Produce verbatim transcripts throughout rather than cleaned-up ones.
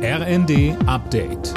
R N D Update.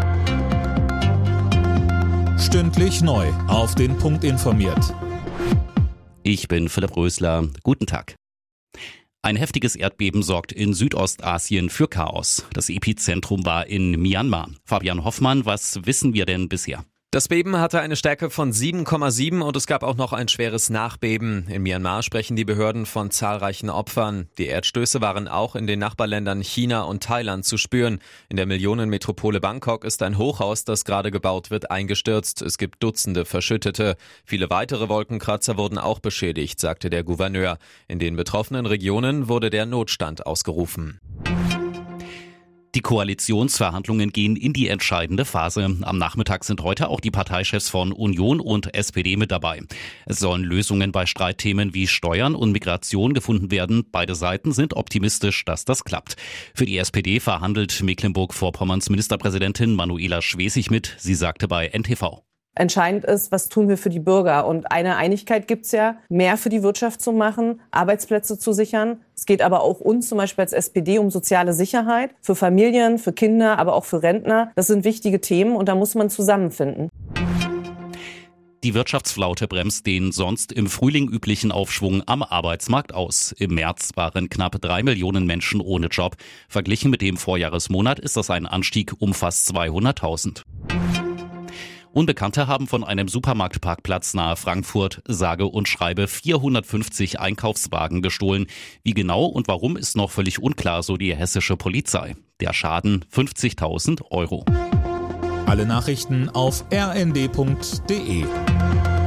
Stündlich neu auf den Punkt informiert. Ich bin Philipp Rösler. Guten Tag. Ein heftiges Erdbeben sorgt in Südostasien für Chaos. Das Epizentrum war in Myanmar. Fabian Hoffmann, was wissen wir denn bisher? Das Beben hatte eine Stärke von sieben Komma sieben und es gab auch noch ein schweres Nachbeben. In Myanmar sprechen die Behörden von zahlreichen Opfern. Die Erdstöße waren auch in den Nachbarländern China und Thailand zu spüren. In der Millionenmetropole Bangkok ist ein Hochhaus, das gerade gebaut wird, eingestürzt. Es gibt Dutzende Verschüttete. Viele weitere Wolkenkratzer wurden auch beschädigt, sagte der Gouverneur. In den betroffenen Regionen wurde der Notstand ausgerufen. Die Koalitionsverhandlungen gehen in die entscheidende Phase. Am Nachmittag sind heute auch die Parteichefs von Union und S P D mit dabei. Es sollen Lösungen bei Streitthemen wie Steuern und Migration gefunden werden. Beide Seiten sind optimistisch, dass das klappt. Für die S P D verhandelt Mecklenburg-Vorpommerns Ministerpräsidentin Manuela Schwesig mit. Sie sagte bei N T V. Entscheidend ist, was tun wir für die Bürger? Und eine Einigkeit gibt's ja, mehr für die Wirtschaft zu machen, Arbeitsplätze zu sichern. Es geht aber auch uns zum Beispiel als S P D um soziale Sicherheit, für Familien, für Kinder, aber auch für Rentner. Das sind wichtige Themen und da muss man zusammenfinden. Die Wirtschaftsflaute bremst den sonst im Frühling üblichen Aufschwung am Arbeitsmarkt aus. Im März waren knapp drei Millionen Menschen ohne Job. Verglichen mit dem Vorjahresmonat ist das ein Anstieg um fast zweihunderttausend. Unbekannte haben von einem Supermarktparkplatz nahe Frankfurt sage und schreibe vierhundertfünfzig Einkaufswagen gestohlen. Wie genau und warum ist noch völlig unklar, so die hessische Polizei. Der Schaden fünfzigtausend Euro. Alle Nachrichten auf r n d punkt d e.